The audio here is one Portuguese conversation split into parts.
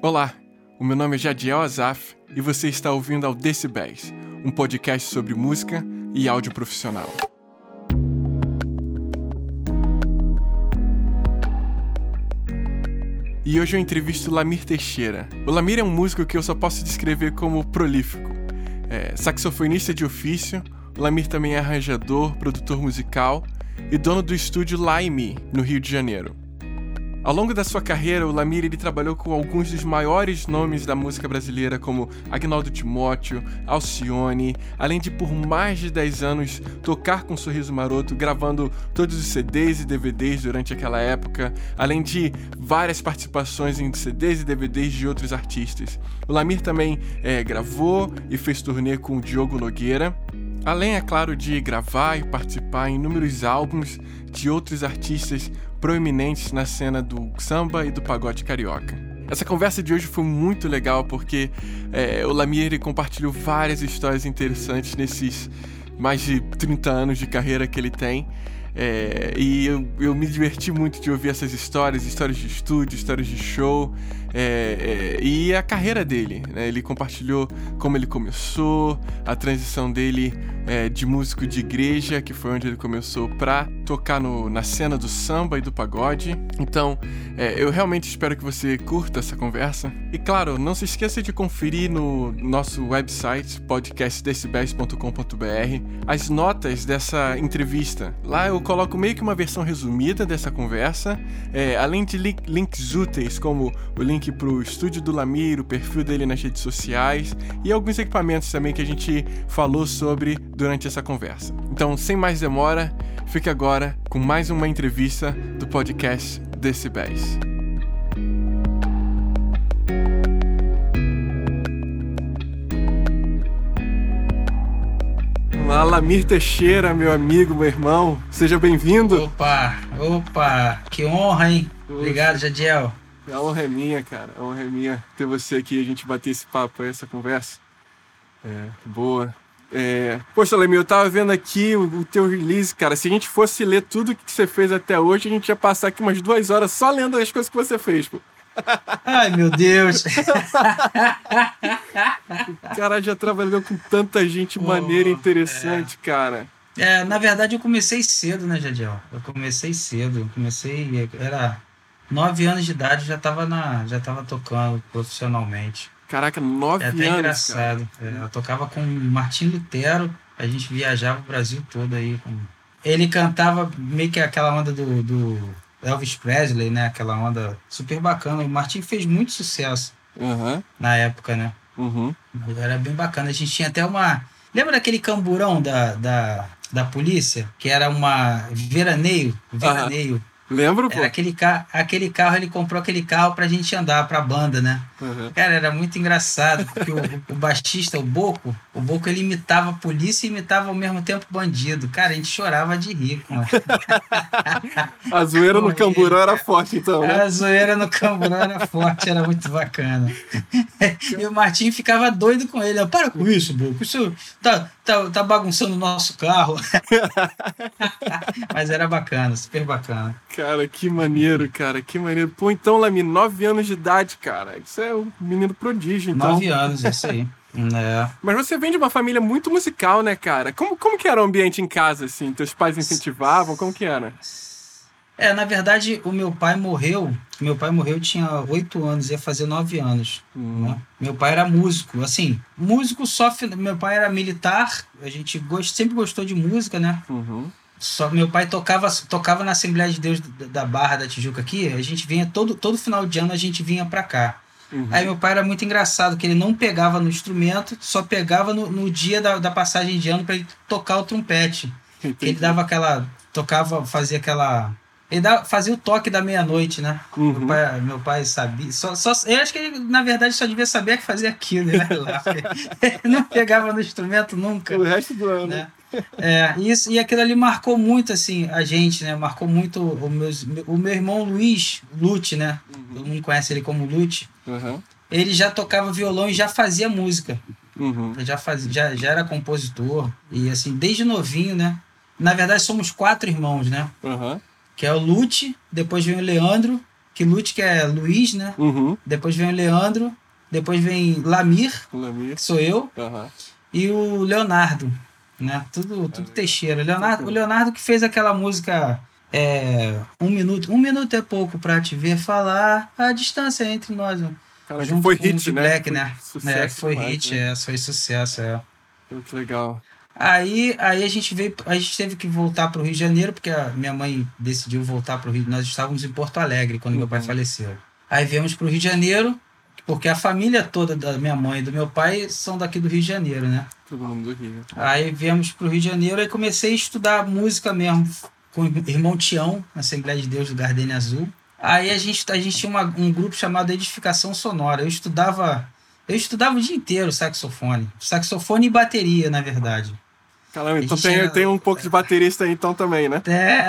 Olá, o meu nome é Jadiel Azaf e você está ouvindo ao Decibéis, um podcast sobre música e áudio profissional. E hoje eu entrevisto o Lamir Teixeira. O Lamir é um músico que eu só posso descrever como prolífico. Saxofonista de ofício, o Lamir também é arranjador, produtor musical e dono do estúdio Laimi, no Rio de Janeiro. Ao longo da sua carreira, o Lamir ele trabalhou com alguns dos maiores nomes da música brasileira, como Agnaldo Timóteo, Alcione, além de por mais de 10 anos tocar com Sorriso Maroto, gravando todos os CDs e DVDs durante aquela época, além de várias participações em CDs e DVDs de outros artistas. O Lamir também gravou e fez turnê com o Diogo Nogueira, além, é claro, de gravar e participar em inúmeros álbuns de outros artistas proeminentes na cena do samba e do pagode carioca. Essa conversa de hoje foi muito legal porque o Lamir compartilhou várias histórias interessantes nesses mais de 30 anos de carreira que ele tem. E eu me diverti muito de ouvir essas histórias de estúdio, histórias de show, e a carreira dele, né? Ele compartilhou como ele começou, a transição dele de músico de igreja, que foi onde ele começou, pra tocar na cena do samba e do pagode. Então, eu realmente espero que você curta essa conversa. E claro, não se esqueça de conferir no nosso website, podcastdecibéis.com.br, as notas dessa entrevista. Lá eu coloco meio que uma versão resumida dessa conversa, além de links úteis, como o link pro estúdio do Lamir, o perfil dele nas redes sociais e alguns equipamentos também que a gente falou sobre durante essa conversa. Então, sem mais demora, fique agora com mais uma entrevista do podcast Decibéis. Olá, Lamir Teixeira, meu amigo, meu irmão. Seja bem-vindo. Opa, que honra, hein? Obrigado, Jadiel. A honra é minha, cara. A honra é minha ter você aqui, a gente bater esse papo, essa conversa. Boa. Poxa, Lamir, eu tava vendo aqui o teu release, cara. Se a gente fosse ler tudo que você fez até hoje, a gente ia passar aqui umas 2 horas só lendo as coisas que você fez, pô. Ai, meu Deus. O cara já trabalhou com tanta gente maneira e interessante, cara. Na verdade, eu comecei cedo, né, Jadiel? Era 9 anos de idade, já tava tocando profissionalmente. Caraca, 9 anos, até engraçado. Eu tocava com Martim Lutero, a gente viajava o Brasil todo aí. Ele cantava meio que aquela onda do Elvis Presley, né? Aquela onda super bacana. O Martim fez muito sucesso na época, né? Era bem bacana. A gente tinha até uma... Lembra daquele camburão da polícia? Que era uma veraneio? Lembro, pô. Era aquele carro, ele comprou aquele carro pra gente andar, pra banda, né? Cara, era muito engraçado, porque o baixista, o Boco, ele imitava a polícia e imitava ao mesmo tempo bandido. Cara, a gente chorava de rir, mano. A zoeira no camburão era forte, então, né? A zoeira no camburão era forte, era muito bacana. E o Martim ficava doido com ele. Para com isso, Boco, isso tá bagunçando o nosso carro. Mas era bacana, super bacana. Cara, que maneiro, cara, que maneiro. Pô, então, Lamir, 9 anos de idade, cara. Isso é um menino prodígio, então. 9 anos, isso aí. Mas você vem de uma família muito musical, né, cara? Como que era o ambiente em casa, assim? Teus pais incentivavam? Como que era? Na verdade, o meu pai morreu. Tinha 8 anos, ia fazer 9 anos. Né? Meu pai era músico, assim, meu pai era militar, a gente sempre gostou de música, né? Só meu pai tocava na Assembleia de Deus da Barra da Tijuca aqui, a gente vinha, todo final de ano a gente vinha pra cá. Aí meu pai era muito engraçado, que ele não pegava no instrumento, só pegava no dia da passagem de ano pra ele tocar o trompete. Ele dava fazia aquela... fazia o toque da meia-noite, né? Meu pai sabia. Eu acho que ele, na verdade, só devia saber que fazia aquilo, né? Ele não pegava no instrumento nunca. O resto do ano. Né? E aquilo ali marcou muito, assim, a gente, né? Marcou muito o meu irmão Luiz, Lute, né? Todo mundo conhece ele como Lute. Ele já tocava violão e já fazia música. Já era compositor. E, assim, desde novinho, né? Na verdade, somos 4 irmãos, né? Que é o Lute, depois vem o Leandro, Que lute, que é Luiz, né? Uhum. Depois vem o Leandro. Depois vem Lamir, que sou eu. Uhum. E o Leonardo, né? Tudo Teixeira. O Leonardo que fez aquela música... um minuto é pouco pra te ver falar, a distância entre nós. Cara, junto foi hit, né? Black, né? Foi hit, né? Foi sucesso, Muito legal. Aí a gente teve que voltar pro Rio de Janeiro, porque a minha mãe decidiu voltar pro Rio. Nós estávamos em Porto Alegre quando meu pai faleceu. Aí viemos pro Rio de Janeiro, porque a família toda da minha mãe e do meu pai são daqui do Rio de Janeiro, né? Todo mundo do Rio. Aí viemos pro Rio de Janeiro e comecei a estudar música mesmo, com o irmão Tião, na Assembleia de Deus do Gardenia Azul. Aí a gente tinha um grupo chamado Edificação Sonora. Eu estudava o dia inteiro saxofone. Saxofone e bateria, na verdade. Caramba, então tem um pouco de baterista aí então também, né?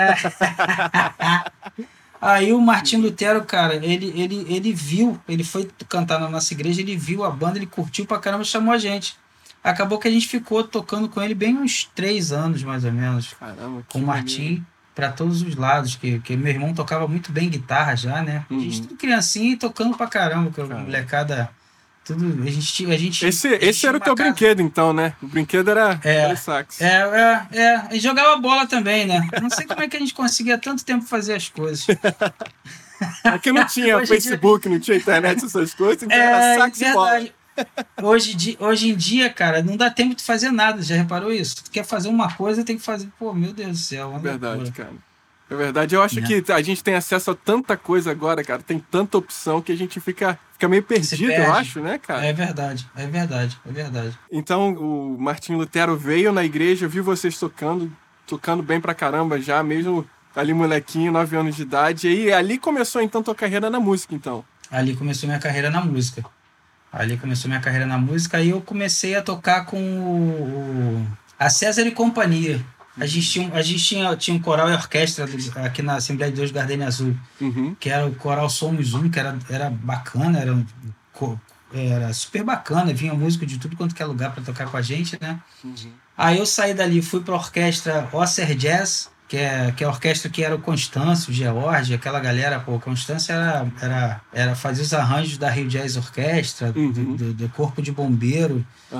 Aí o Martim Lutero, cara, ele viu, ele foi cantar na nossa igreja, ele viu a banda, ele curtiu pra caramba, chamou a gente. Acabou que a gente ficou tocando com ele bem uns 3 anos, mais ou menos. Caramba, com o Martim. Para todos os lados, que meu irmão tocava muito bem guitarra já, né? A gente tudo criancinha e tocando pra caramba, que a molecada, tudo, a gente Esse era o teu brinquedo, então, né? O brinquedo era o sax. E jogava bola também, né? Não sei como é que a gente conseguia tanto tempo fazer as coisas. Aqui não tinha Facebook, não tinha internet, essas coisas, então era sax e bola. Hoje em dia, cara, não dá tempo de fazer nada, já reparou isso? Tu quer fazer uma coisa, tem que fazer... Pô, meu Deus do céu. É verdade, cara. É verdade. Eu acho que a gente tem acesso a tanta coisa agora, cara. Tem tanta opção que a gente fica meio perdido, eu acho, né, cara? É verdade. Então, o Martim Lutero veio na igreja, viu vocês tocando bem pra caramba já, mesmo ali molequinho, 9 anos de idade. E aí, ali começou, então, tua carreira na música, então? Ali começou minha carreira na música. Aí eu comecei a tocar com a César e Companhia. A gente tinha um coral e orquestra aqui na Assembleia de Deus do Gardenia Azul, que era o coral Somos Um, que era bacana, era super bacana, vinha músico de tudo quanto que é lugar para tocar com a gente, né? Aí eu saí dali, fui para a orquestra Osser Jazz, que é a orquestra que era o Constâncio, o George, aquela galera. Pô, Constâncio fazia os arranjos da Rio Jazz Orquestra, do Corpo de Bombeiro.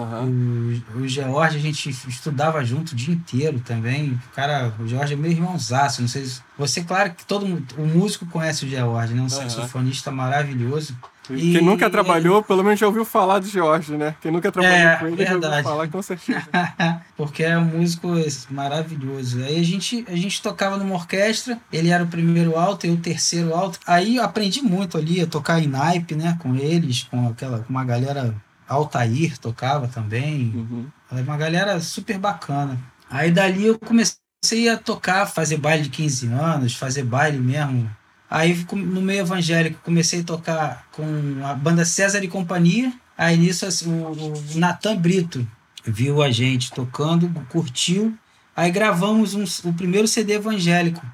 O George, a gente estudava junto o dia inteiro também. O George é meu irmãozaço, não sei se... Você, claro que o músico conhece o George, né? Um saxofonista maravilhoso. Quem nunca trabalhou, pelo menos já ouviu falar do George, né? Quem nunca trabalhou com ele já ouviu falar, com certeza. Porque é um músico maravilhoso. Aí a gente tocava numa orquestra, ele era o primeiro alto e o terceiro alto. Aí eu aprendi muito ali a tocar em naipe, né? Com eles, com uma galera... Altair tocava também. Uma galera super bacana. Aí dali eu comecei a tocar, fazer baile de 15 anos, fazer baile mesmo. Aí no meio evangélico comecei a tocar com a banda César e Companhia. Aí nisso o Natan Brito viu a gente tocando, curtiu. Aí gravamos o primeiro CD evangélico.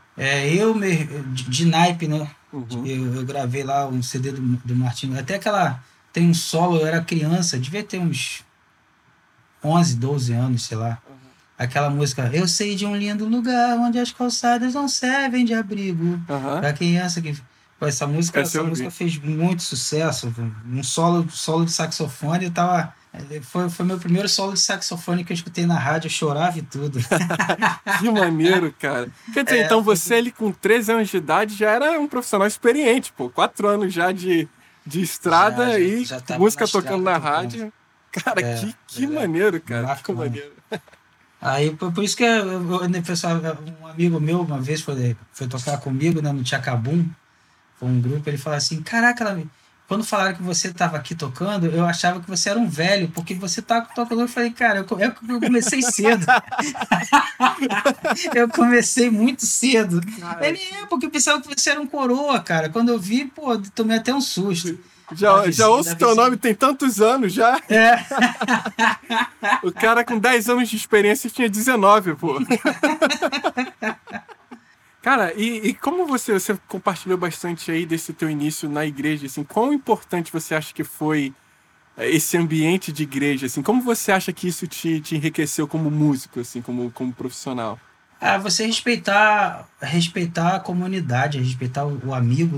De naipe, né? Eu gravei lá um CD do Martinho. Até tem um solo, eu era criança, devia ter uns 11, 12 anos, sei lá. Aquela música, eu sei de um lindo lugar onde as calçadas não servem de abrigo. Pra criança que... Pô, essa música fez muito sucesso. Um solo de saxofone, foi meu primeiro solo de saxofone que eu escutei na rádio, eu chorava e tudo. Que maneiro, cara. Quer dizer, então você ali com 13 anos de idade já era um profissional experiente, pô. 4 anos já de estrada já música tocando na rádio. Cara, que maneiro, cara. Bacana. Que maneiro. Aí, por isso que um amigo meu uma vez foi tocar comigo, né, no Tchacabum, foi um grupo, ele falou assim, caraca, quando falaram que você estava aqui tocando, eu achava que você era um velho, porque você tá tocando. Eu falei, cara, eu comecei cedo. Eu comecei muito cedo. Cara, ele porque eu pensava que você era um coroa, cara. Quando eu vi, pô, tomei até um susto. Já ouço teu nome tem tantos anos já. O cara com 10 anos de experiência tinha 19, pô. Cara, e como você compartilhou bastante aí desse teu início na igreja, assim, quão importante você acha que foi esse ambiente de igreja, assim, como você acha que isso te enriqueceu como músico, assim, como profissional? Você respeitar a comunidade, respeitar o amigo, né?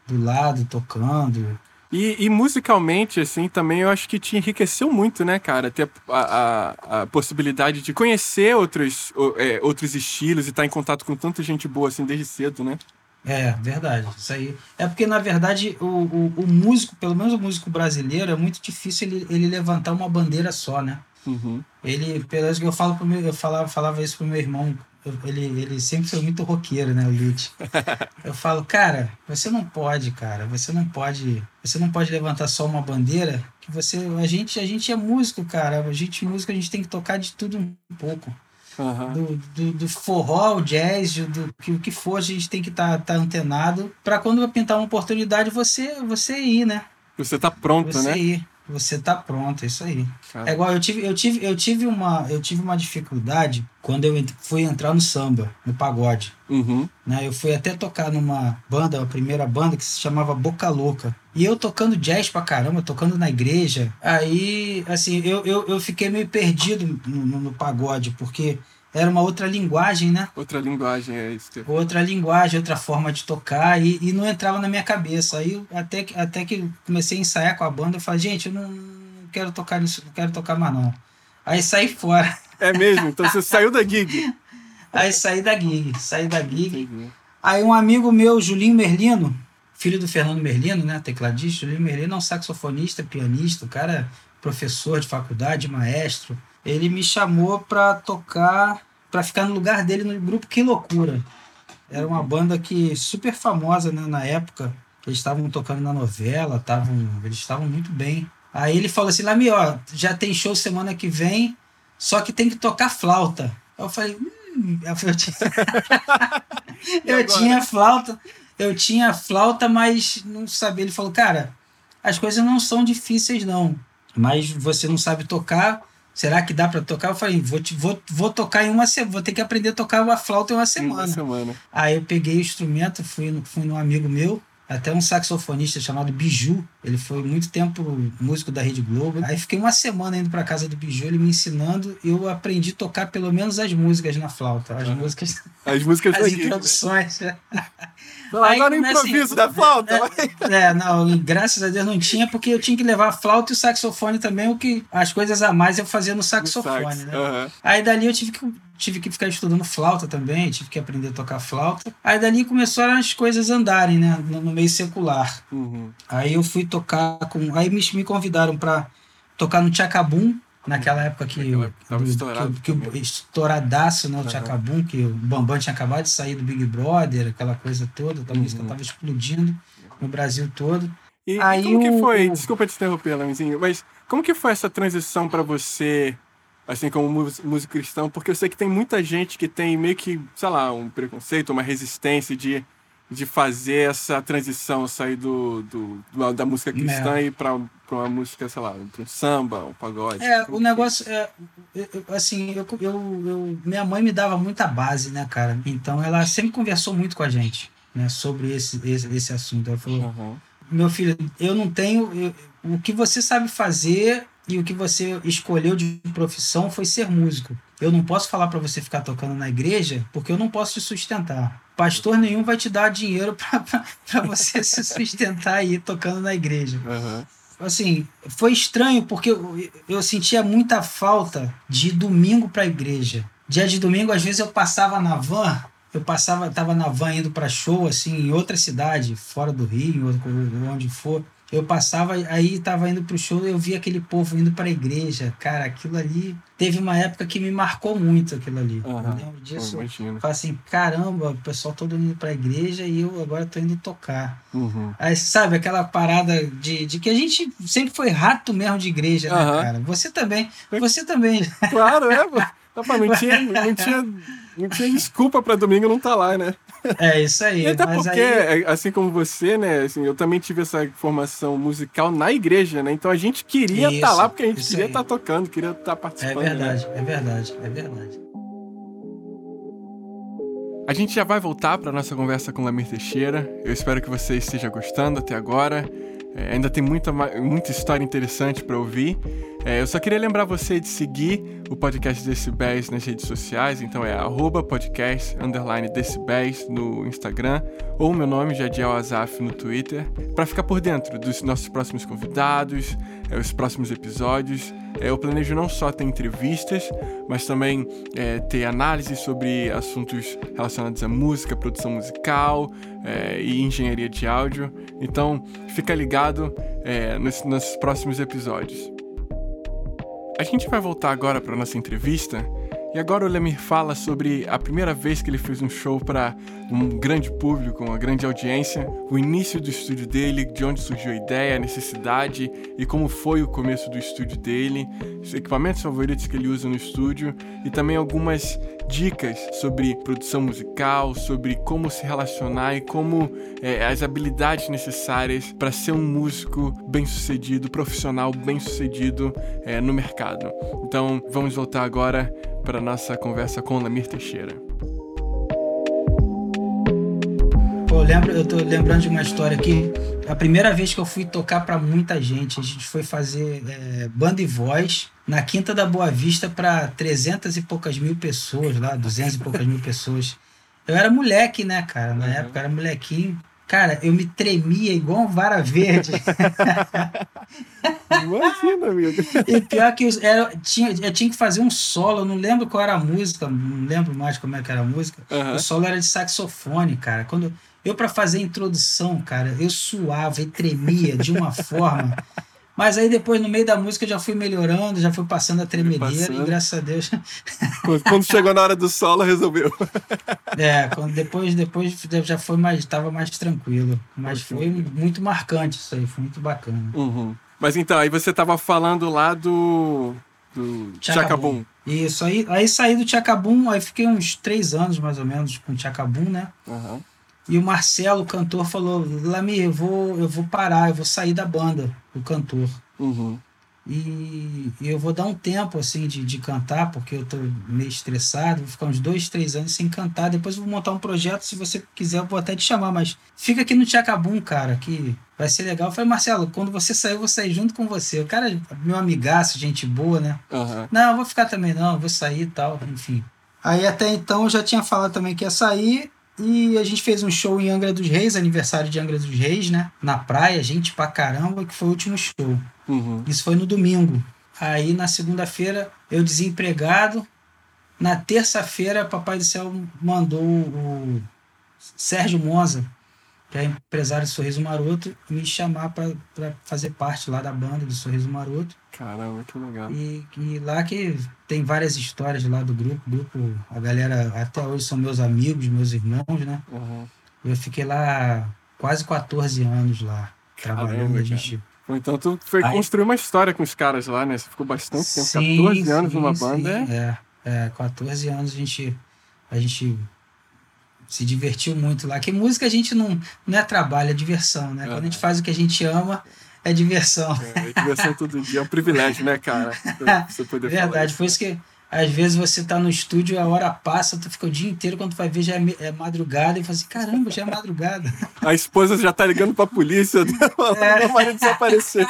do lado, tocando. E musicalmente, assim, também eu acho que te enriqueceu muito, né, cara? Ter a possibilidade de conhecer outros estilos e estar em contato com tanta gente boa, assim, desde cedo, né? É, verdade, isso aí. É porque, na verdade, o músico, pelo menos o músico brasileiro, é muito difícil ele levantar uma bandeira só, né? Uhum. Pelo menos que eu falava isso pro meu irmão. Ele sempre foi muito roqueiro, né, o Lute. Eu falo, cara, você não pode levantar só uma bandeira, que a gente é músico, cara. A gente tem que tocar de tudo um pouco. Uhum. Do forró ao jazz, o que for, a gente tem que tá antenado para quando vai pintar uma oportunidade você ir, né? Você tá pronto, você né? Ir. Você tá pronto, é isso aí. Cara. É igual, eu tive uma dificuldade quando eu fui entrar no samba, no pagode. Uhum. Né? Eu fui até tocar numa banda, a primeira banda, que se chamava Boca Louca. E eu tocando jazz pra caramba, tocando na igreja. Aí, assim, eu fiquei meio perdido no pagode, porque era uma outra linguagem, né? Outra linguagem, é isso. Outra linguagem, outra forma de tocar, e não entrava na minha cabeça. Aí, até que comecei a ensaiar com a banda, eu falei, gente, eu não quero tocar nisso, não quero tocar mais não. Aí saí fora. É mesmo? Então você saiu da gig? Aí saí da gig. Entendi. Aí um amigo meu, Julinho Merlino, filho do Fernando Merlino, né, tecladista, Julinho Merlino é um saxofonista, pianista, o cara professor de faculdade, maestro. Ele me chamou pra tocar, pra ficar no lugar dele no grupo Que Loucura. Era uma banda que super famosa, né, na época. Eles estavam tocando na novela, eles estavam muito bem. Aí ele falou assim, Lami, ó, já tem show semana que vem, só que tem que tocar flauta. Eu falei, eu tinha flauta, mas não sabia. Ele falou, cara, as coisas não são difíceis não, mas você não sabe tocar. Será que dá para tocar? Eu falei, vou tocar em uma semana, vou ter que aprender a tocar a flauta em uma semana. Aí eu peguei o instrumento, fui num amigo meu, até um saxofonista chamado Biju. Ele foi muito tempo músico da Rede Globo. Aí fiquei uma semana indo para casa do Biju, ele me ensinando, e eu aprendi a tocar pelo menos as músicas na flauta. As músicas as introduções. Agora o improviso da flauta. Não, graças a Deus não tinha, porque eu tinha que levar a flauta e o saxofone também, as coisas a mais eu fazia no saxofone, né? Uhum. Aí dali eu tive que ficar estudando flauta também, tive que aprender a tocar flauta. Aí dali começaram as coisas andarem, né, no meio secular. Uhum. Aí eu fui tocar aí me convidaram para tocar no Tchacabum, naquela época que estouradaço, né, o Tchacabum, que o Bambam tinha acabado de sair do Big Brother, aquela coisa toda, a música estava explodindo no Brasil todo. E como que foi? Desculpa te interromper, Lamizinho, mas como que foi essa transição para você, assim, como músico cristão? Porque eu sei que tem muita gente que tem meio que, sei lá, um preconceito, uma resistência de fazer essa transição, sair da música cristã e ir para uma música, sei lá, para um samba, um pagode. O negócio assim, minha mãe me dava muita base, né, cara? Então ela sempre conversou muito com a gente, né, sobre esse assunto. Ela falou, meu filho, eu não tenho... o que você sabe fazer e o que você escolheu de profissão foi ser músico. Eu não posso falar para você ficar tocando na igreja, porque eu não posso te sustentar. Pastor nenhum vai te dar dinheiro para você se sustentar aí tocando na igreja. Uhum. Assim, foi estranho, porque eu sentia muita falta de domingo para a igreja. Dia de domingo, às vezes eu passava na van, tava na van indo para show, assim, em outra cidade, fora do Rio, onde for. Eu passava, aí tava indo pro show, eu via aquele povo indo pra igreja. Cara, aquilo ali... Teve uma época que me marcou muito aquilo ali. Eu lembro disso. Eu falei assim, caramba, o pessoal todo indo pra igreja e eu agora tô indo tocar. Uhum. Aí, sabe, aquela parada de que a gente sempre foi rato mesmo de igreja, né, cara? Você também. Claro, não tinha desculpa pra domingo não estar lá, né? É isso aí. E até porque, assim como você, né, assim, eu também tive essa formação musical na igreja, né? Então a gente queria estar lá porque a gente queria estar tocando, queria estar participando. É verdade, né? é verdade. A gente já vai voltar para nossa conversa com Lamir Teixeira. Eu espero que você esteja gostando até agora. Ainda tem muita história interessante para ouvir. Eu só queria lembrar você de seguir o Podcast Decibéis nas redes sociais, então é @podcast_decibéis no Instagram, ou meu nome, Jadiel Azaf, no Twitter, para ficar por dentro dos nossos próximos convidados, os próximos episódios. Eu planejo não só ter entrevistas, mas também ter análises sobre assuntos relacionados à música, produção musical e engenharia de áudio. Então, fica ligado nos próximos episódios. A gente vai voltar agora para nossa entrevista. E agora o Lemir fala sobre a primeira vez que ele fez um show para um grande público, uma grande audiência, o início do estúdio dele, de onde surgiu a ideia, a necessidade e como foi o começo do estúdio dele, os equipamentos favoritos que ele usa no estúdio e também algumas dicas sobre produção musical, sobre como se relacionar e como as habilidades necessárias para ser um músico bem-sucedido, profissional bem-sucedido no mercado. Então, vamos voltar agora para a nossa conversa com o Lemir Teixeira. Eu tô lembrando de uma história aqui. A primeira vez que eu fui tocar para muita gente, a gente foi fazer banda e voz na Quinta da Boa Vista para 300 e poucas mil pessoas lá, 200 e poucas mil pessoas. Eu era moleque, né, cara? Na época eu era molequinho. Cara, eu me tremia igual um vara verde. Imagina, amigo. E pior que eu tinha que fazer um solo, eu não lembro qual era a música, não lembro mais como é que era a música. O solo era de saxofone, cara. Quando para fazer a introdução, cara, eu suava e tremia de uma forma. Mas aí depois, no meio da música, eu já fui melhorando, já fui passando a tremedeira e graças a Deus... Quando chegou na hora do solo, resolveu. Depois já foi tava mais tranquilo. Mas foi muito marcante isso aí, foi muito bacana. Uhum. Mas então, aí você tava falando lá do Tchacabum. Isso, aí saí do Tchacabum, aí fiquei uns 3 anos mais ou menos com o Tchacabum, né? Uhum. E o Marcelo, o cantor, falou: Lamir, eu vou parar, eu vou sair da banda, o cantor. Uhum. E eu vou dar um tempo assim de cantar, porque eu tô meio estressado, vou ficar uns 2, 3 anos sem cantar, depois eu vou montar um projeto, se você quiser eu vou até te chamar, mas fica aqui no Tchacabum, cara, que vai ser legal. Eu falei: Marcelo, quando você sair, eu vou sair junto com você. O cara, meu amigaço, gente boa, né? Uhum. Não, eu vou ficar também não, eu vou sair e tal, enfim. Aí até então eu já tinha falado também que ia sair. E a gente fez um show em Angra dos Reis, aniversário de Angra dos Reis, né? Na praia, gente pra caramba, que foi o último show. Uhum. Isso foi no domingo. Aí na segunda-feira, eu desempregado. Na terça-feira, Papai do Céu mandou o Sérgio Monza, que é empresário do Sorriso Maroto, me chamar pra fazer parte lá da banda do Sorriso Maroto. Caramba, que legal. E lá que tem várias histórias lá do grupo. A galera até hoje são meus amigos, meus irmãos, né? Uhum. Eu fiquei lá quase 14 anos lá, trabalhando. Então tu foi construir uma história com os caras lá, né? Você ficou bastante tempo, 14 anos numa banda. 14 anos a gente se divertiu muito lá. Que música a gente não é trabalho, é diversão, né? Quando a gente faz o que a gente ama, é diversão. É diversão todo dia, é um privilégio, né, cara? Você poder Verdade, foi isso que às vezes você tá no estúdio, a hora passa, tu fica o dia inteiro, quando tu vai ver já é madrugada, e fala assim: caramba, já é madrugada. A esposa já tá ligando pra polícia, meu marido desapareceu.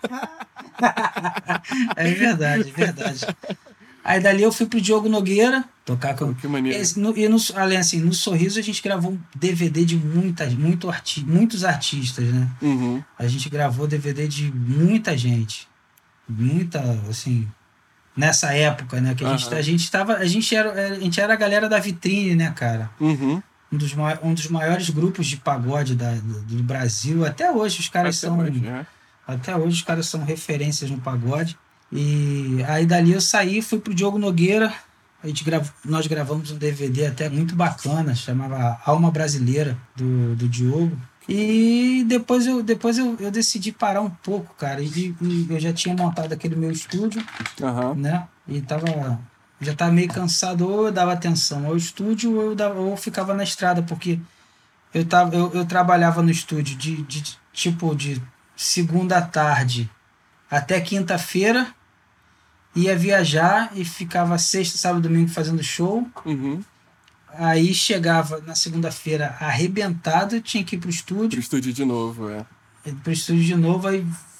É verdade. Aí dali eu fui pro Diogo Nogueira tocar com... Que maneiro. Além assim, no Sorriso a gente gravou um DVD de muitos artistas, né? Uhum. A gente gravou DVD de muita gente. Muita, assim... Nessa época, né? Que a gente era a galera da Vitrine, né, cara? Uhum. Um dos maiores grupos de pagode do Brasil. Até hoje os caras Até hoje os caras são referências no pagode. E aí dali eu saí, fui pro Diogo Nogueira. Nós gravamos um DVD até muito bacana, chamava Alma Brasileira, do Diogo. E depois eu decidi parar um pouco, cara. E eu já tinha montado aquele meu estúdio, né? E já tava meio cansado, ou eu dava atenção ao estúdio, ou eu ficava na estrada, porque eu trabalhava no estúdio de segunda à tarde até quinta-feira, ia viajar e ficava sexta, sábado, domingo fazendo show. Uhum. Aí chegava na segunda-feira arrebentado, tinha que ir pro estúdio. Pro estúdio de novo, Pro estúdio de novo, aí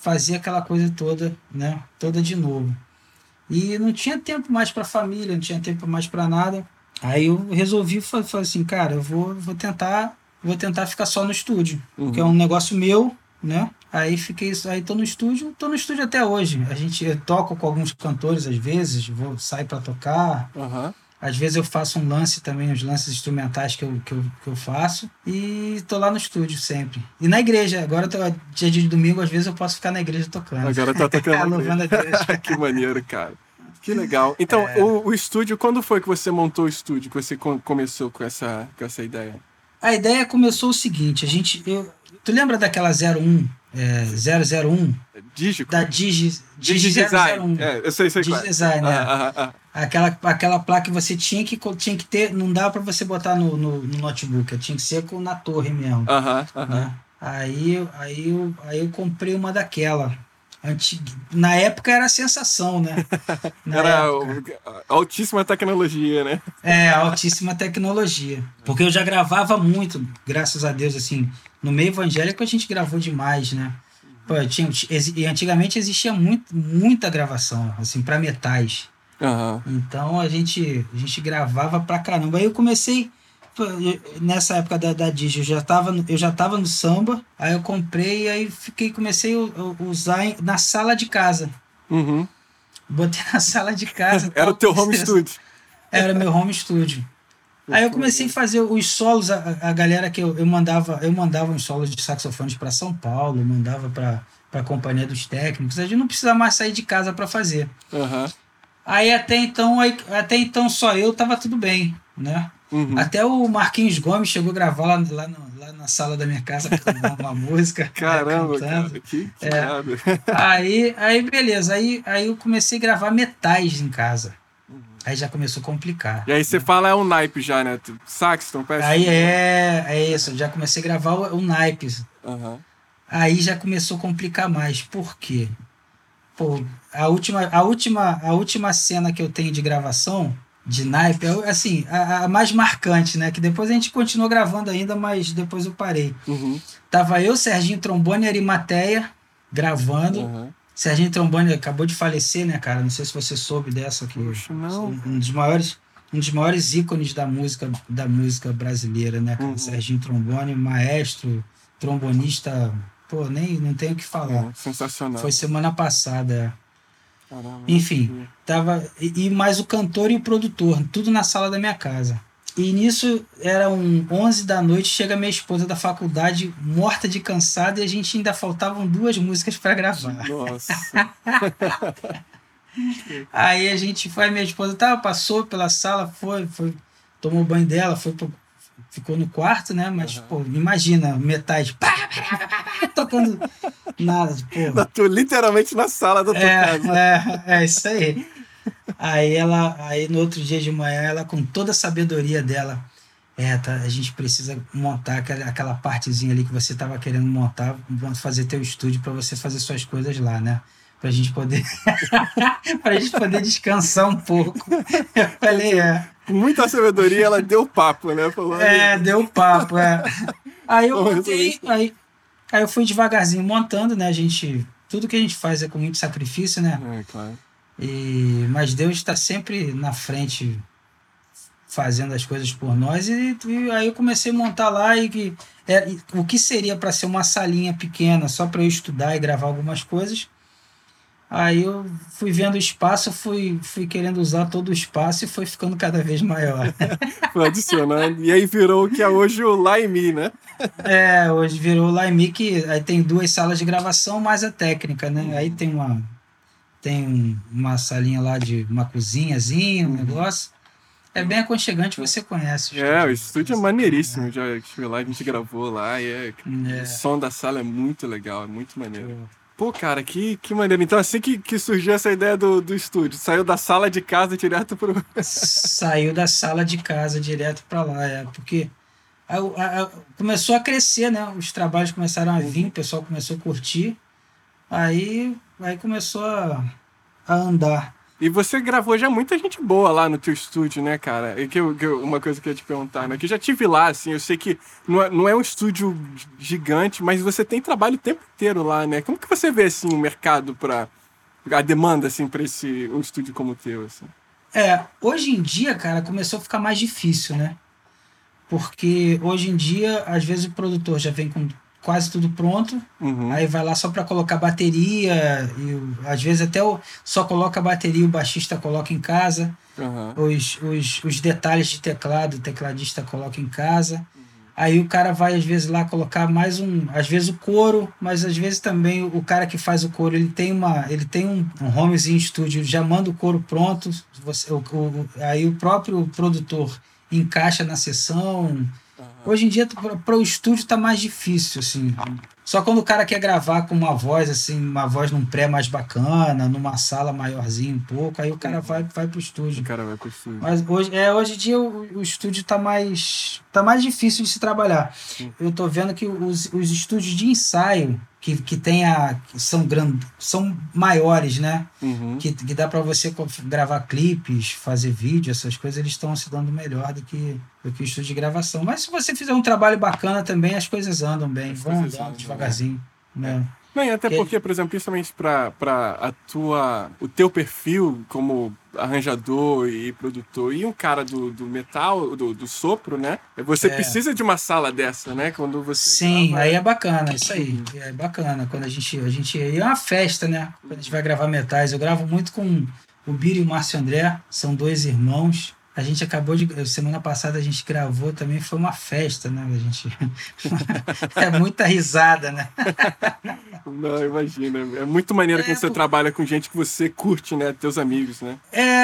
fazer aquela coisa toda, né? Toda de novo. E não tinha tempo mais para família, não tinha tempo mais para nada. Aí eu resolvi falar assim, cara, eu vou tentar ficar só no estúdio, que é um negócio meu, né? Aí tô no estúdio até hoje. Eu toco com alguns cantores às vezes, sair para tocar. Às vezes eu faço um lance também, os lances instrumentais que eu faço. E tô lá no estúdio sempre. E na igreja, agora dia de domingo, às vezes eu posso ficar na igreja tocando. Agora tá tocando. Louvando a Deus. Que maneiro, cara. Que legal. Então, o estúdio, quando foi que você montou o estúdio, que você começou com essa ideia? A ideia começou o seguinte, tu lembra daquela 001? 001? Dígico? Da Digi 001. Eu sei Digi qual é. Design, Aquela placa que você tinha que ter, não dava para você botar no notebook, tinha que ser na torre mesmo. Né? Aí eu comprei uma daquela. Na época era a sensação, né? Altíssima tecnologia, né? Altíssima tecnologia. Porque eu já gravava muito, graças a Deus, assim, no meio evangélico a gente gravou demais, né? Pô, e antigamente existia muita gravação, assim, para metais. Então a gente gravava pra caramba. Aí eu comecei, nessa época da Digi, eu já tava no samba, aí eu comprei e aí comecei a usar na sala de casa. Botei na sala de casa. Era o teu home studio. Era meu home studio. Aí eu comecei a fazer os solos, a galera que eu mandava uns solos de saxofones para São Paulo, mandava para a companhia dos técnicos. A gente não precisava mais sair de casa para fazer. Aí até então só eu tava tudo bem, né? Até o Marquinhos Gomes chegou a gravar lá na sala da minha casa uma música. Caramba, cara, que nada. Aí beleza, aí eu comecei a gravar metais em casa. Aí já começou a complicar. E aí você fala o naipe já, né? Sax, trompete? Aí é isso, já comecei a gravar o naipe. Aí já começou a complicar mais. Por quê? Pô, a última cena que eu tenho de gravação de naipe é assim, a mais marcante, né? Que depois a gente continuou gravando ainda, mas depois eu parei. Tava eu, Serginho Trombone e Arimateia gravando. Serginho Trombone acabou de falecer, né, cara? Não sei se você soube dessa aqui. Poxa, não. Um dos maiores ícones da música brasileira, né, cara? Serginho Trombone, maestro, trombonista, pô, não tenho o que falar. Sensacional. Foi semana passada. Caramba, enfim, tava e mais o cantor e o produtor, tudo na sala da minha casa. E nisso, eram 11 da noite, chega minha esposa da faculdade, morta de cansada, e a gente ainda faltavam 2 músicas para gravar. Nossa. Aí a gente foi, minha esposa passou pela sala, foi tomou o banho dela, ficou no quarto, né? Mas, pô, imagina, metais tocando nada. Tô literalmente na sala da tua casa. É isso aí. Aí no outro dia de manhã, ela com toda a sabedoria dela, a gente precisa montar aquela partezinha ali que você estava querendo montar, fazer teu estúdio para você fazer suas coisas lá, né? Pra gente poder descansar um pouco. Eu falei, Com muita sabedoria, ela deu papo, né? Falou, deu papo, Aí eu montei, aí eu fui devagarzinho montando, né? Tudo que a gente faz é com muito sacrifício, né? Claro. Mas Deus está sempre na frente fazendo as coisas por nós, e aí eu comecei a montar lá o que seria para ser uma salinha pequena só para eu estudar e gravar algumas coisas. Aí eu fui vendo o espaço, fui querendo usar todo o espaço e foi ficando cada vez maior. Foi adicionando, e aí virou o que é hoje o Laimi, né? Hoje virou o Laimi, que aí tem 2 salas de gravação mais a técnica, né? Aí tem uma salinha lá de uma cozinhazinha, um negócio. É bem aconchegante, você conhece. O estúdio é maneiríssimo. Já estive lá, a gente gravou lá e o som da sala é muito legal, é muito maneiro. Pô, cara, que maneiro. Então, assim que surgiu essa ideia do estúdio, saiu da sala de casa direto pro... Saiu da sala de casa direto para lá, porque começou a crescer, né? Os trabalhos começaram a vir, o pessoal começou a curtir, aí começou a andar. E você gravou já muita gente boa lá no teu estúdio, né, cara? Uma coisa que eu ia te perguntar, né? Que eu já tive lá, assim, eu sei que não é um estúdio gigante, mas você tem trabalho o tempo inteiro lá, né? Como que você vê, assim, o mercado a demanda, assim, pra um estúdio como o teu, assim? Hoje em dia, cara, começou a ficar mais difícil, né? Porque hoje em dia, às vezes o produtor já vem com quase tudo pronto, aí vai lá só para colocar bateria, e às vezes até só coloca a bateria, o baixista coloca em casa, os detalhes de teclado, o tecladista coloca em casa, aí o cara vai às vezes lá colocar às vezes o coro, mas às vezes também o cara que faz o coro, ele tem um homezinho estúdio, já manda o coro pronto, aí o próprio produtor encaixa na sessão. Hoje em dia, para o estúdio tá mais difícil, assim. Só quando o cara quer gravar com uma voz, assim, uma voz num pré mais bacana, numa sala maiorzinha um pouco, aí o cara vai pro estúdio. O cara vai pro estúdio. Mas hoje em dia o estúdio tá mais difícil de se trabalhar. Sim. Eu tô vendo que os estúdios de ensaio que são maiores, né? Que dá para você gravar clipes, fazer vídeo, essas coisas, eles estão se dando melhor do que o estúdio de gravação. Mas se você fizer um trabalho bacana também, as coisas andam bem, vão andando devagarzinho, né? Não, e até porque, por exemplo, principalmente para o teu perfil como arranjador e produtor e um cara do metal, do sopro, né? Você precisa de uma sala dessa, né? Quando você Sim, grava... aí é bacana, isso aí. É bacana. Quando a gente é uma festa, né? Quando a gente vai gravar metais. Eu gravo muito com o Biro e o Márcio André, são 2 irmãos. A gente semana passada a gente gravou também, foi uma festa, né? A gente... é muita risada, né? Não, imagina. É muito maneiro quando você trabalha com gente que você curte, né? Teus amigos, né?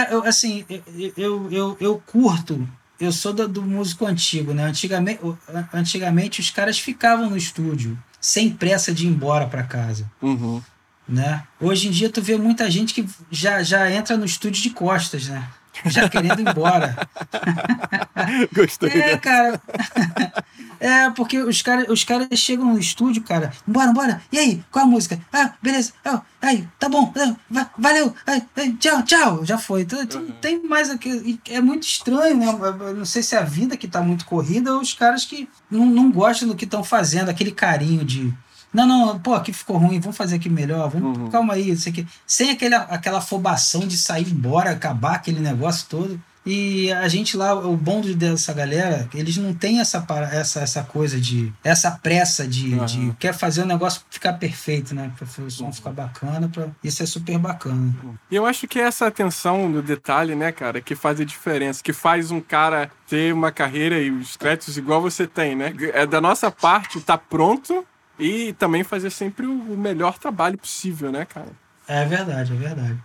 Eu curto, eu sou do músico antigo, né? Antigamente os caras ficavam no estúdio, sem pressa de ir embora para casa. Né? Hoje em dia tu vê muita gente que já entra no estúdio de costas, né? Já querendo ir embora. Gostei. Cara. Porque os caras chegam no estúdio, cara. Bora. E aí, qual a música? Beleza. Aí, tá bom. Valeu. Tchau. Já foi. Tem mais aqui. É muito estranho, né? Não sei se é a vida que tá muito corrida ou os caras que não gostam do que estão fazendo, aquele carinho de... Não, pô, aqui ficou ruim, vamos fazer aqui melhor, calma aí, isso aqui. Sem aquela afobação de sair embora, acabar aquele negócio todo. E a gente lá, o bom dessa galera, eles não têm essa coisa essa pressa de quer fazer o negócio ficar perfeito, né? Pra o som ficar bacana, isso é super bacana. E eu acho que é essa atenção no detalhe, né, cara, que faz a diferença, que faz um cara ter uma carreira e os créditos igual você tem, né? É da nossa parte, tá pronto. E também fazer sempre o melhor trabalho possível, né, cara? É verdade.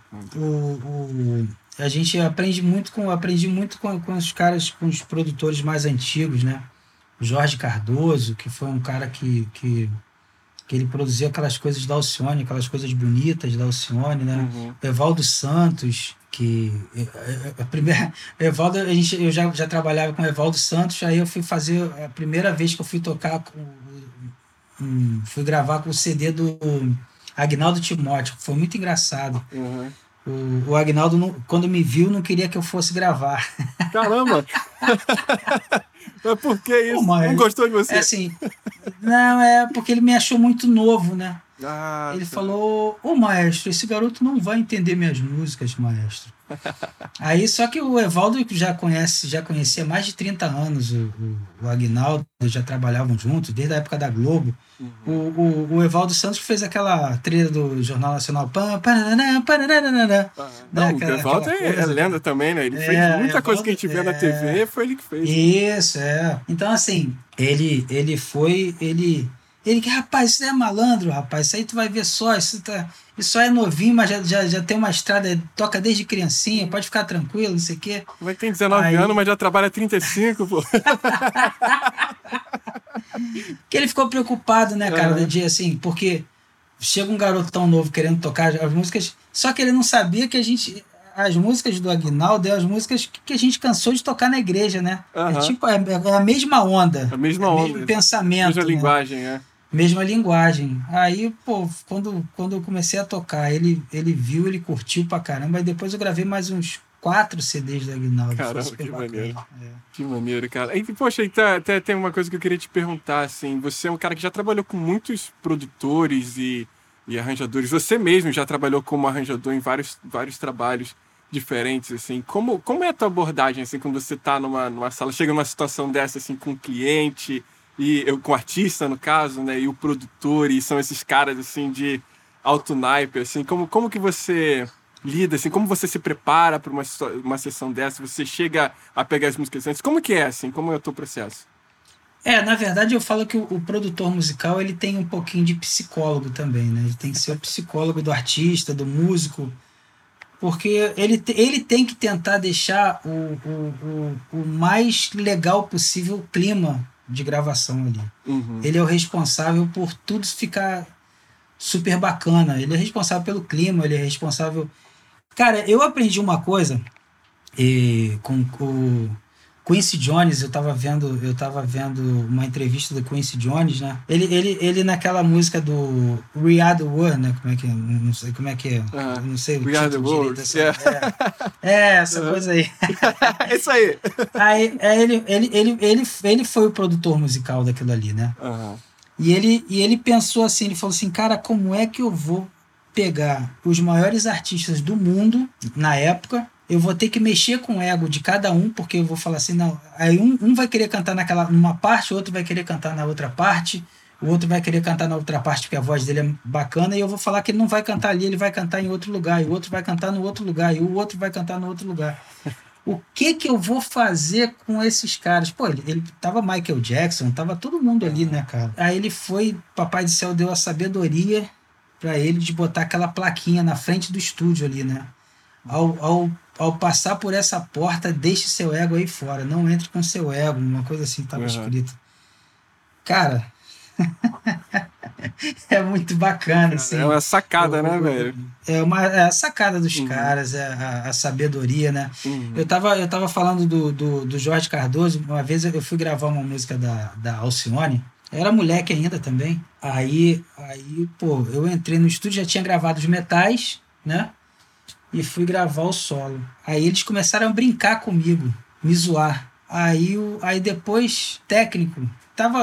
A gente aprendi muito com os caras, com os produtores mais antigos, né? O Jorge Cardoso, que foi um cara que ele produzia aquelas coisas da Alcione, aquelas coisas bonitas da Alcione, né? Evaldo Santos, que eu já trabalhava com o Evaldo Santos, aí eu fui fazer a primeira vez que eu fui tocar fui gravar com o CD do Agnaldo Timóteo, foi muito engraçado. O Agnaldo, quando me viu, não queria que eu fosse gravar. Caramba! Mas por que isso? Não gostou de você? Não, porque ele me achou muito novo, né? Ele falou, maestro, esse garoto não vai entender minhas músicas, maestro. Aí, só que o Evaldo já conhecia há mais de 30 anos o Agnaldo, já trabalhavam juntos, desde a época da Globo. O Evaldo Santos fez aquela trilha do Jornal Nacional. O Evaldo é lenda também, né? Ele fez muita coisa que a gente vê na TV, foi ele que fez. Isso, Então, assim, ele que, rapaz, isso é malandro, rapaz, isso aí tu vai ver só, isso é novinho, mas já tem uma estrada, toca desde criancinha, pode ficar tranquilo, não sei o quê. Vai ter 19 anos, mas já trabalha 35, pô. Que ele ficou preocupado, né, cara, do dia assim, porque chega um garoto tão novo querendo tocar as músicas, só que ele não sabia que as músicas do Agnaldo é as músicas que a gente cansou de tocar na igreja, né? É a mesma onda. A mesma onda. O mesmo pensamento. A mesma linguagem, mesma linguagem. Aí, pô, quando eu comecei a tocar, ele viu, ele curtiu pra caramba, e depois eu gravei mais uns 4 CDs da Aguinaldo. Caramba, que maneiro. Que maneiro, cara. E, poxa, até tem uma coisa que eu queria te perguntar, assim, você é um cara que já trabalhou com muitos produtores e arranjadores, você mesmo já trabalhou como arranjador em vários trabalhos diferentes, assim, como é a tua abordagem, assim, quando você tá numa sala, chega numa situação dessa, assim, com o cliente, com o artista, no caso, né, e o produtor, e são esses caras, assim, de alto naipe, assim, como que você lida, assim, como você se prepara para uma sessão dessa, você chega a pegar as músicas antes, como que é, assim, como é o teu processo? Na verdade eu falo que o produtor musical ele tem um pouquinho de psicólogo também, né? Ele tem que ser o psicólogo do artista, do músico, porque ele tem que tentar deixar o mais legal possível o clima de gravação ali. Uhum. Ele é o responsável por tudo ficar super bacana, ele é responsável pelo clima, ele é responsável... Cara, eu aprendi uma coisa com o Quincy Jones, eu tava vendo uma entrevista do Quincy Jones, né? Ele naquela música do We Are The World, né? Como é que é? Não sei como é que é. Eu não sei o We Are The World. Essa coisa aí. Isso aí. Ele foi o produtor musical daquilo ali, né? Uhum. E ele pensou assim, ele falou assim, cara, como é que eu vou pegar os maiores artistas do mundo na época, eu vou ter que mexer com o ego de cada um, porque eu vou falar assim, não, aí um vai querer cantar numa parte, o outro vai querer cantar na outra parte, o outro vai querer cantar na outra parte porque a voz dele é bacana, e eu vou falar que ele não vai cantar ali, ele vai cantar em outro lugar, e o outro vai cantar no outro lugar, e o outro vai cantar no outro lugar. O que eu vou fazer com esses caras? Pô, ele tava Michael Jackson, tava todo mundo ali, né, cara? Aí ele foi, Papai do Céu deu a sabedoria para ele de botar aquela plaquinha na frente do estúdio ali, né? Ao passar por essa porta, deixe seu ego aí fora, não entre com seu ego, uma coisa assim estava escrito. Cara, é muito bacana, assim. É uma sacada, né, velho? É a sacada dos caras, a sabedoria, né? Uhum. Eu tava falando do Jorge Cardoso, uma vez eu fui gravar uma música da Alcione, eu era moleque ainda também, aí, pô, eu entrei no estúdio, já tinha gravado os metais, né? E fui gravar o solo. Aí eles começaram a brincar comigo, me zoar. Aí depois, técnico, tava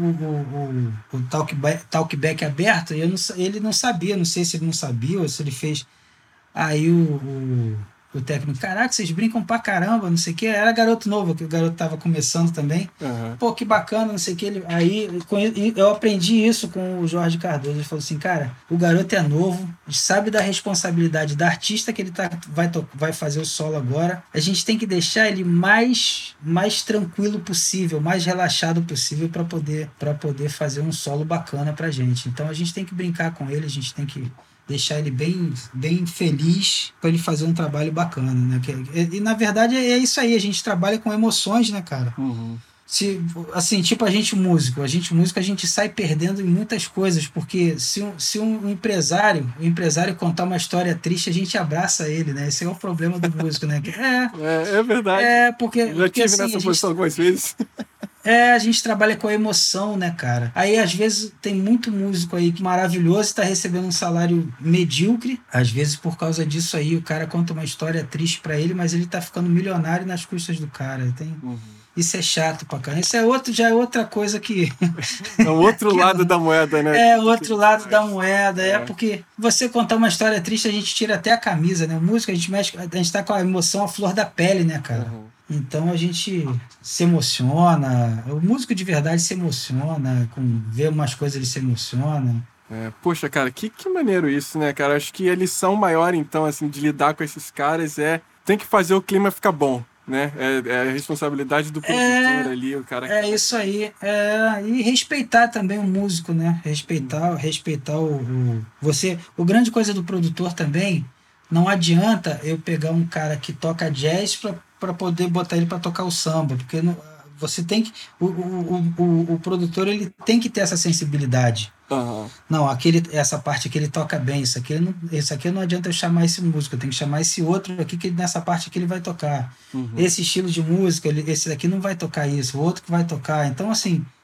o talkback aberto e ele não sabia, não sei se ele não sabia ou se ele fez. Aí o técnico, caraca, vocês brincam pra caramba, não sei o que. Era garoto novo, que o garoto tava começando também. Uhum. Pô, que bacana, não sei o que. Aí eu aprendi isso com o Jorge Cardoso. Ele falou assim, cara, o garoto é novo, sabe da responsabilidade da artista que ele vai fazer o solo agora. A gente tem que deixar ele mais tranquilo possível, mais relaxado possível para poder fazer um solo bacana pra gente. Então a gente tem que brincar com ele, a gente tem que deixar ele bem feliz para ele fazer um trabalho bacana, né? E na verdade é isso aí, a gente trabalha com emoções, né, cara? Uhum. Assim, tipo a gente músico, a gente sai perdendo em muitas coisas, porque se um empresário contar uma história triste, a gente abraça ele, né? Esse é o problema do músico, né? É verdade. Porque já tive assim, nessa posição algumas vezes. A gente trabalha com a emoção, né, cara? Aí, às vezes, tem muito músico aí que maravilhoso, tá recebendo um salário medíocre. Às vezes, por causa disso aí, o cara conta uma história triste pra ele, mas ele tá ficando milionário nas custas do cara. Isso é chato pra caramba. Isso já é outra coisa que... É o outro lado da moeda, né? É o outro lado da moeda. Porque você contar uma história triste, a gente tira até a camisa, né? O músico, a gente tá com a emoção à flor da pele, né, cara? Uhum. Então a gente se emociona, o músico de verdade se emociona, ver umas coisas ele se emociona. Poxa, cara, que maneiro isso, né, cara? Acho que a lição maior, então, assim, de lidar com esses caras tem que fazer o clima ficar bom, né? É a responsabilidade do produtor ali, o cara... Isso aí. E respeitar também o músico, né? Respeitar o grande coisa do produtor também, não adianta eu pegar um cara que toca jazz para poder botar ele para tocar o samba, porque você tem que o produtor ele tem que ter essa sensibilidade. Uhum. Não, essa parte aqui ele toca bem, isso aqui não adianta eu chamar esse músico, eu tenho que chamar esse outro aqui que nessa parte aqui ele vai tocar. Esse estilo de música, esse daqui não vai tocar isso, o outro que vai tocar. Então, assim,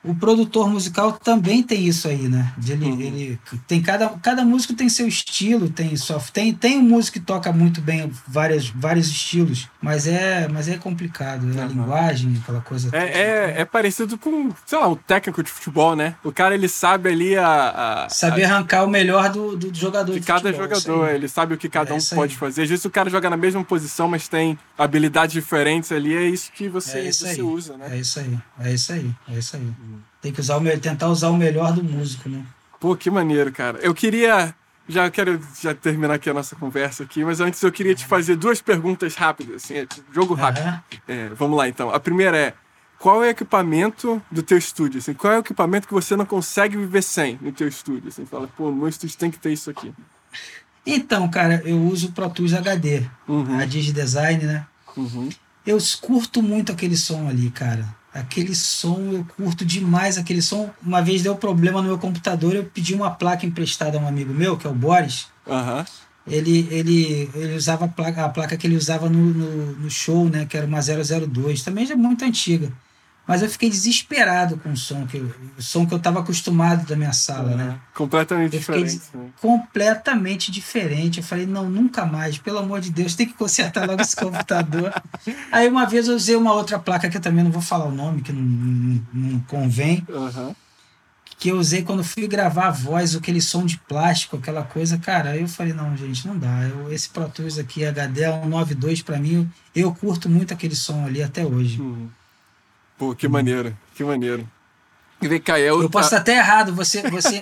o produtor musical também tem isso aí, né? Ele tem cada músico tem seu estilo, tem um músico que toca muito bem vários estilos, mas é complicado, a linguagem, aquela coisa toda. É parecido com, sei lá, um técnico de futebol, né? O cara, ele sabe ali saber arrancar o melhor do jogador de cada futebol, jogador, ele sabe o que cada um pode fazer. Às vezes o cara joga na mesma posição, mas tem habilidades diferentes ali, é isso que você usa, né? É isso aí. Tem que tentar usar o melhor do músico, né? Pô, que maneiro, cara. Eu quero terminar aqui a nossa conversa aqui, mas antes eu queria te fazer 2 perguntas rápidas, assim, jogo rápido. Vamos lá, então. A primeira é, qual é o equipamento do teu estúdio? Assim, qual é o equipamento que você não consegue viver sem no teu estúdio? Assim, fala, pô, no meu estúdio tem que ter isso aqui. Então, cara, eu uso o Pro Tools HD, a DigiDesign, né? Eu curto muito aquele som ali, cara. Aquele som, eu curto demais aquele som. Uma vez deu problema no meu computador, eu pedi uma placa emprestada a um amigo meu, que é o Boris. Ele usava a placa que ele usava no show, né? Que era uma 002. Também já é muito antiga. Mas eu fiquei desesperado com o som que eu estava acostumado da minha sala, né? Completamente diferente. Completamente diferente. Eu falei, não, nunca mais. Pelo amor de Deus, tem que consertar logo esse computador. Aí uma vez eu usei uma outra placa, que eu também não vou falar o nome, que não convém. Que eu usei quando fui gravar a voz, aquele som de plástico, aquela coisa. Cara, aí eu falei, não, gente, não dá. Esse Pro Tools aqui, HD 192, pra mim, eu curto muito aquele som ali até hoje. Pô, que maneiro, que maneiro. E vem cá, eu posso estar até errado, você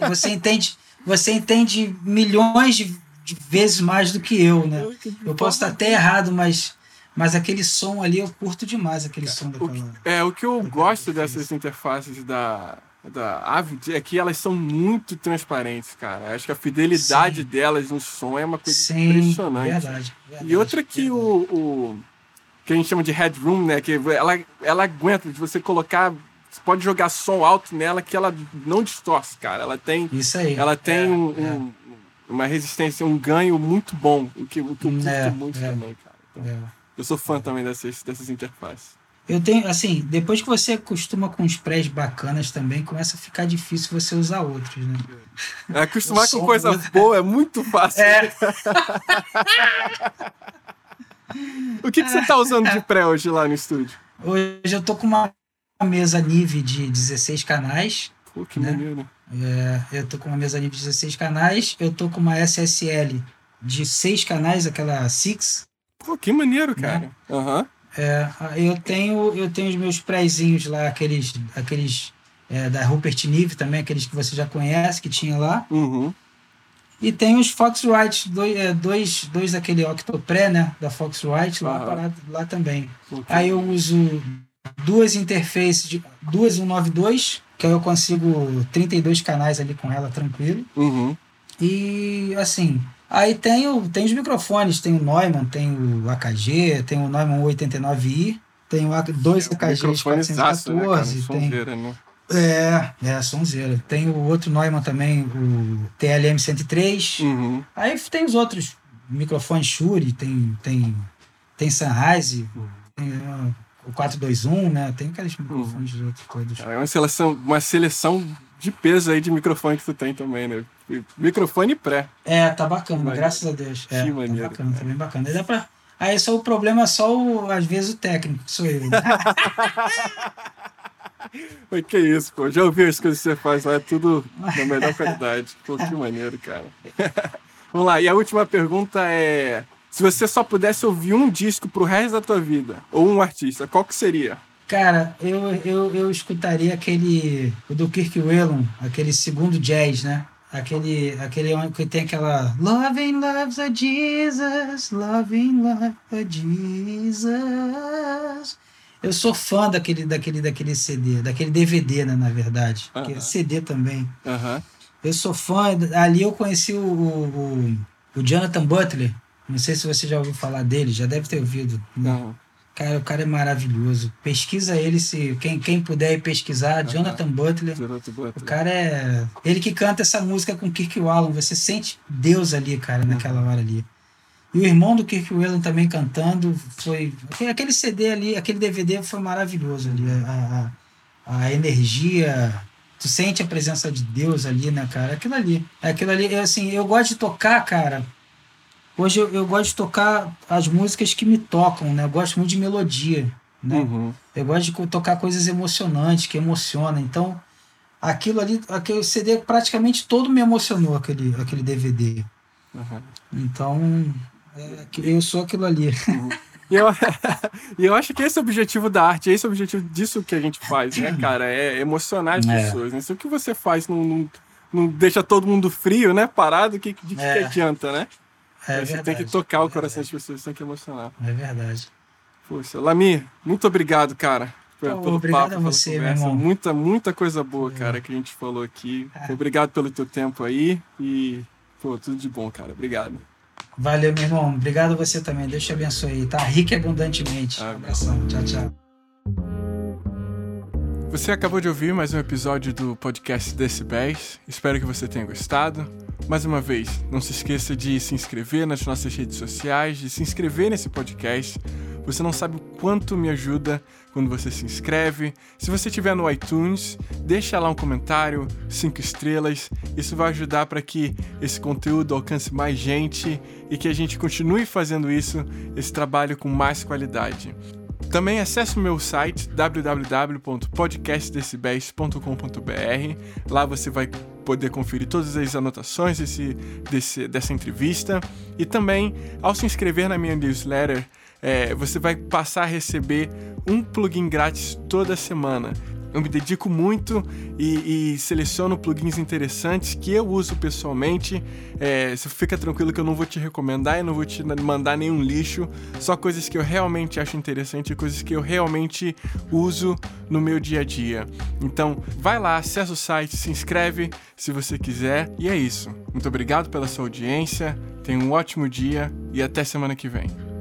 entende milhões de vezes mais do que eu, né? Eu posso estar até errado, mas aquele som ali, eu curto demais aquele som daquela... O que eu gosto dessas interfaces da Avid é que elas são muito transparentes, cara. Acho que a fidelidade delas no som é uma coisa impressionante. Verdade. E outra que que a gente chama de headroom, né? Que ela aguenta de você colocar... Você pode jogar som alto nela que ela não distorce, cara. Ela tem... Isso aí. Ela tem uma resistência, um ganho muito bom. O que eu curto muito também, cara. Então, eu sou fã também dessas interfaces. Eu tenho, assim, depois que você acostuma com os prés bacanas também, começa a ficar difícil você usar outros, né? Acostumar com coisa boa é muito fácil. O que você tá usando de pré hoje lá no estúdio? Hoje eu tô com uma mesa Nive de 16 canais. Pô, que maneiro. Eu tô com uma mesa Nive de 16 canais. Eu tô com uma SSL de 6 canais, aquela Six. Pô, que maneiro, cara. Eu tenho os meus prézinhos lá, aqueles da Rupert Neve também, aqueles que você já conhece, que tinha lá. E tem os Foxrite, dois daquele Octopré, né, da Foxrite, lá também. Aí eu uso 2 interfaces, 2 192, que aí eu consigo 32 canais ali com ela, tranquilo. E, assim... Aí tem os microfones, tem o Neumann, tem o AKG, tem o Neumann 89i, tem dois AKGs 414, sonzeira, né? Sonzeira. Tem o outro Neumann também, o TLM 103. Aí tem os outros microfones Shure, tem Sennheiser, tem o 421, né? Tem aqueles microfones de outros todos. É uma seleção de peso aí de microfone que tu tem também, né? Microfone pré. Tá bacana, graças a Deus. Que maneiro. Tá bacana, tá bem bacana. Aí só o problema é às vezes, o técnico, que sou eu. Né? Mas que isso, pô. Já ouvi as coisas que você faz lá, é tudo da melhor qualidade. Pô, que maneiro, cara. Vamos lá, e a última pergunta é... Se você só pudesse ouvir um disco pro resto da tua vida, ou um artista, qual que seria? Cara, eu escutaria o do Kirk Whelan, aquele segundo jazz, né? Aquele que tem aquela Loving Love's a Jesus, Loving Love a Jesus. Eu sou fã daquele CD, daquele DVD, né, na verdade. Porque CD também. Eu sou fã. Ali eu conheci o Jonathan Butler. Não sei se você já ouviu falar dele, já deve ter ouvido. Não. Cara, o cara é maravilhoso. Pesquisa ele, quem puder ir pesquisar, Jonathan Butler. O cara é... Ele que canta essa música com Kirk Whelan. Você sente Deus ali, cara, naquela hora ali. E o irmão do Kirk Whelan também cantando. Aquele CD ali, aquele DVD foi maravilhoso ali. a energia, tu sente a presença de Deus ali, né, cara? Aquilo ali, assim, eu gosto de tocar, cara. Hoje eu gosto de tocar as músicas que me tocam, né? Eu gosto muito de melodia, né? Uhum. Eu gosto de tocar coisas emocionantes, que emocionam. Então, aquele CD praticamente todo me emocionou, aquele DVD. Uhum. Então, eu sou aquilo ali. Uhum. E eu acho que esse é o objetivo da arte, esse é o objetivo disso que a gente faz, né, cara? É emocionar as pessoas. Né? Se o que você faz não deixa todo mundo frio, né? Parado, de que adianta, né? Você verdade, tem que tocar o coração das pessoas, tem que emocionar. É verdade. Poxa, Lamir, muito obrigado, cara. Pelo obrigado papo, a você, pela meu conversa. irmão. Muita coisa boa, cara, que a gente falou aqui. Obrigado pelo teu tempo aí e, tudo de bom, cara. Obrigado. Valeu, meu irmão. Obrigado a você também. Deus te abençoe. Tá rico e abundantemente. Abração. Tchau, tchau. Você acabou de ouvir mais um episódio do podcast Decibéis. Espero que você tenha gostado. Mais uma vez, não se esqueça de se inscrever nas nossas redes sociais, de se inscrever nesse podcast. Você não sabe o quanto me ajuda quando você se inscreve. Se você estiver no iTunes, deixa lá um comentário, 5 estrelas. Isso vai ajudar para que esse conteúdo alcance mais gente e que a gente continue fazendo esse trabalho com mais qualidade. Também acesse o meu site www.podcastdecibéis.com.br. Lá você vai poder conferir todas as anotações dessa entrevista. E também, ao se inscrever na minha newsletter, você vai passar a receber um plugin grátis toda semana. Eu me dedico muito e seleciono plugins interessantes que eu uso pessoalmente. Você fica tranquilo que eu não vou te recomendar e não vou te mandar nenhum lixo. Só coisas que eu realmente acho interessante e coisas que eu realmente uso no meu dia a dia. Então, vai lá, acessa o site, se inscreve se você quiser. E é isso. Muito obrigado pela sua audiência. Tenha um ótimo dia e até semana que vem.